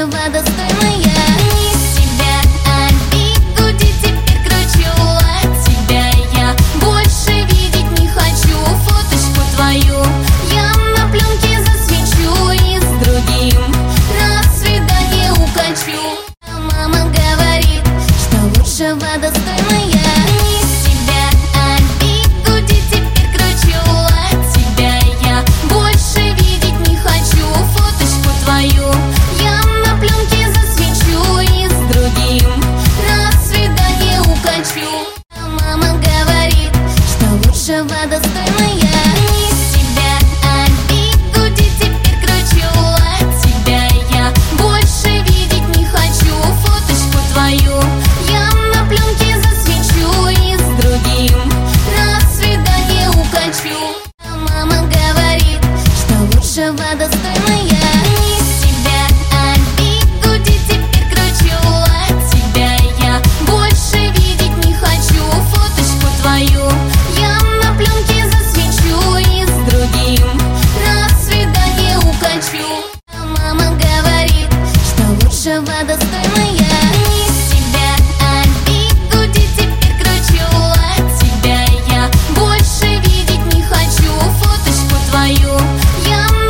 лучше вода стойная. Из тебя обиду теперь кручу, от тебя я больше видеть не хочу. Фоточку твою я на пленке засвечу и с другим на свидание укачу. Мама говорит, что лучше вода стойная. Из тебя обиду теперь кручу, от тебя я больше видеть не хочу. Фоточку твою я на пленке засвечу и с другим на свидание укачу. Мама говорит, что лучше вода стойная. Из тебя обиду теперь кручу, от тебя я больше видеть не хочу. Фоточку твою я на пленке засвечу и с другим на свидание укачу. Мама говорит, что лучше вода стойная. Из тебя обиду теперь кручу, от тебя я больше видеть не хочу. Фоточку твою я на пленке засвечу и с другим на свидание укачу. Мама говорит, что лучше вода